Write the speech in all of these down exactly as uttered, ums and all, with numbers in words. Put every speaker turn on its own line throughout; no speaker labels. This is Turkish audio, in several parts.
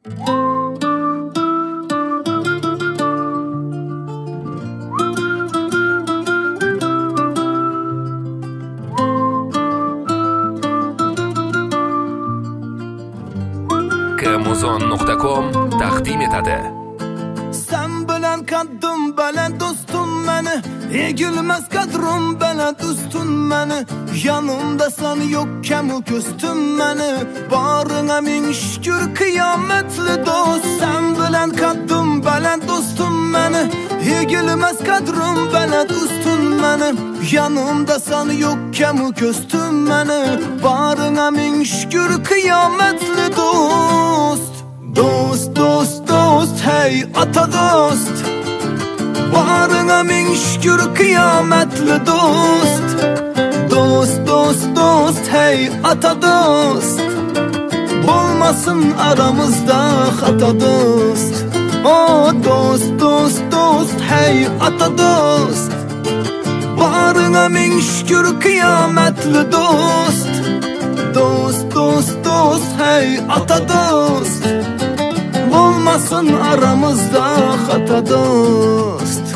Kmuzon nokta com taqdim etadi.
Sen bilen kaddım bilen dostum meni, egilmez kadrum bilen dostum meni. Yanımda sen yokken o küstüm meni. Barına min şükür kıyametli dost. Sen bilen kaddım bilen dostum meni, egilmez kadrum bilen dostum meni. Yanımda sen yokken o küstüm meni. Barına min şükür kıyametli dost. Dost, dost, dost, hey ata dost. Barına min şükür kıyametli dost. Dost, dost, dost, hey ata dost. Olmasın aramızda hata dost. Oh dost, dost, dost, hey ata dost. Barına min şükür kıyametli dost. Dost, dost, dost, hey ata dost. Olmasın aramızda hata dost.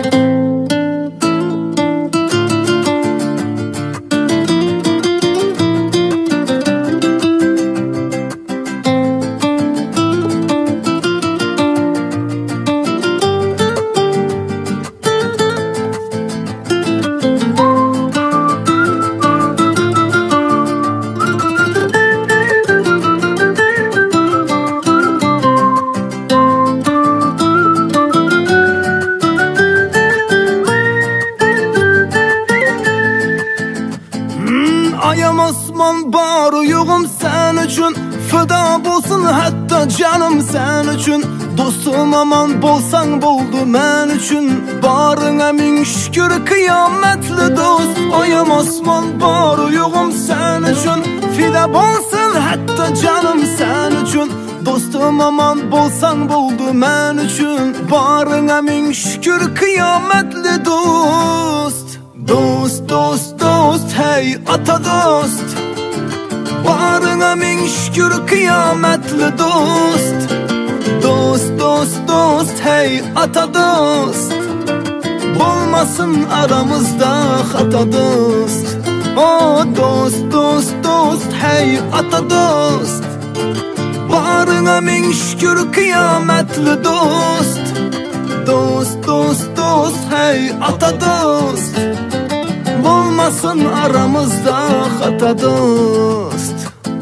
Ayam osman bar yoğum sen üçün. Fıda bolsun hatta canım sen üçün. Dostum aman bolsan boldu men üçün. Barına min şükür kıyametli dost. Ayam osman bar yoğum sen üçün. Fida bolsun hatta canım sen üçün. Dostum aman bolsan boldu men üçün. Barına min şükür kıyametli dost. Dost, dost, dost, hey ata dost. Barına min şükür kıyametli dost. Dost, dost, dost, hey ata dost. Olmasın aramızda hata dost. Oh dost, dost, dost, hey ata dost. Barına min şükür kıyametli dost. Dost, dost, dost, hey ata dost. Olmasın aramızda hata dost.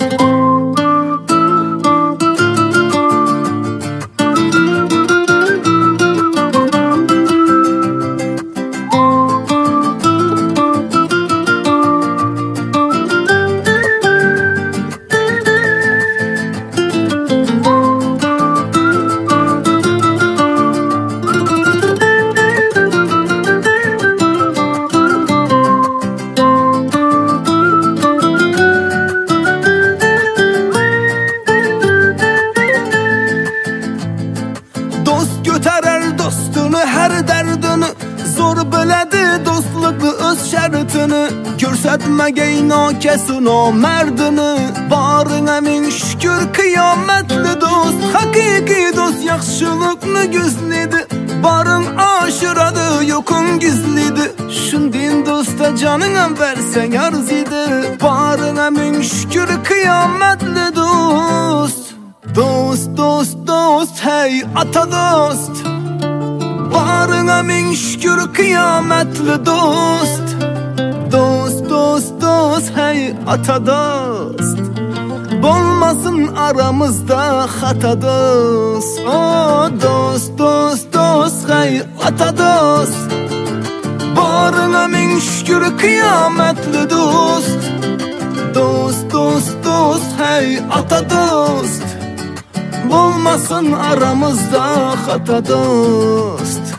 Götərer dostunu her derdini. Zor biledi dostluğu öz şərtini. Görsətməgey nakesin o merdini. Barına min şükür kıyametli dost. Hakiki dost yaxşılıqını güzlidi. Barın aşıradı yokun gizlidi. Şundin dosta canına versen arzidi. Barına min şükür kıyametli dost. Dost, dost, dost, hey ata dost. Barına min şükür kıyametli dost. Dost, dost, dost, hey ata dost. Olmasın aramızda hata dost. Oh dost, dost, dost, hey ata dost. Barına min şükür kıyametli dost. Dost, dost, dost, hey ata dost. Olmasın aramızda hata dost.